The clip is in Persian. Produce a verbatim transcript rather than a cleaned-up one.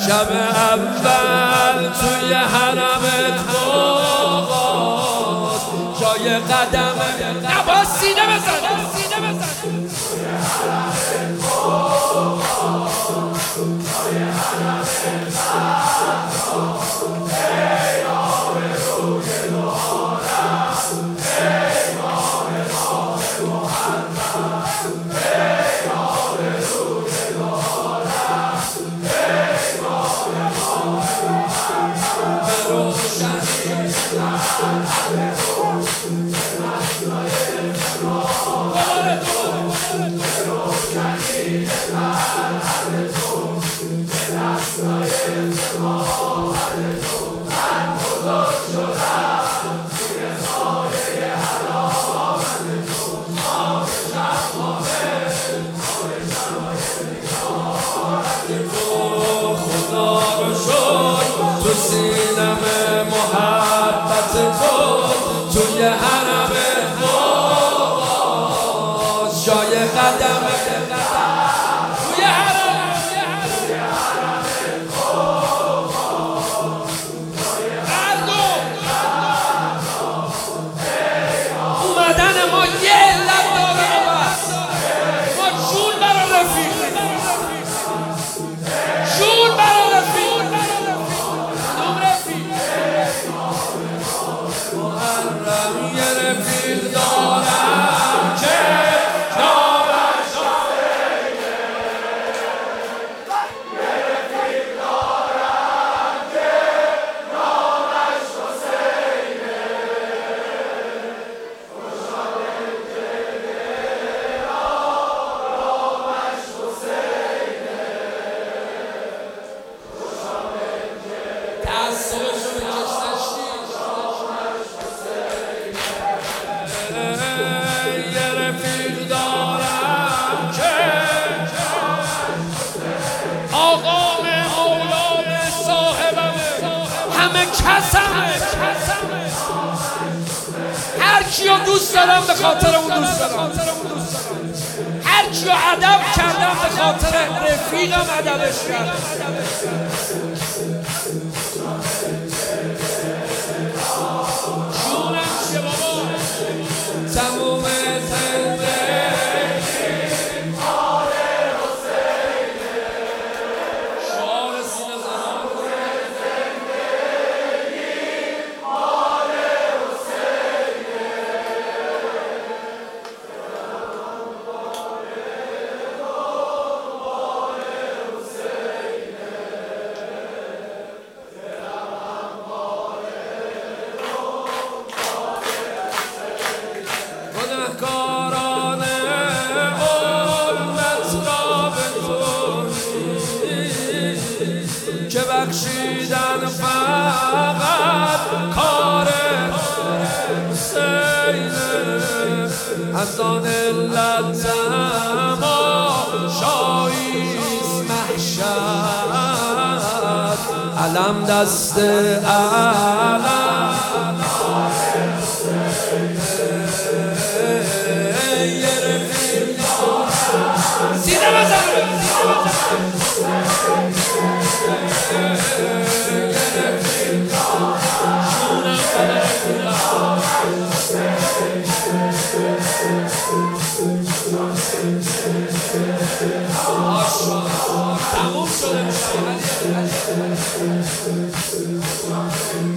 شب اول توی حرم باد جای قدم نباید سینه بزن سینه بزن توی حرم باد جای حرم باد ای آب روی نهارم ای ماه ماه محمد ای آب روی نهارم ای ماه ماه محمد به روشنی لحظه روز به نسلای فرمان به روشنی لحظه روز به نسلای فرمان من بزرگ شدم توی سایه حرام آب شهوانه آب شهوانه خدا رو شد تو سینم محبت تو توی حرم باز جای قدم توی حرم توی حرم اومدن ما یه علت داره بس ما جون برا رفیق جون برا رفیق کدوم رفیق محرم یه رفیق دارم که نامش حسینه یه رفیق دارم که نامش حسینه یه رفیق دارم که آقام اولاد صاحبمه همه کسمه هر کیو دوست دارم به خاطر اون دوست دارم هر کیو ادب کردم به خاطر رفیقم ادبش کردم جونم چیه بابا تموم زندگی مال حسینه شعار سینه زنان زندگی مال حسینه گناهکاران امت را بگویی که بخشیدن فقط کار حسینه از آن علت تماشاییست محشر علم دست علم سینه بزن تموم شده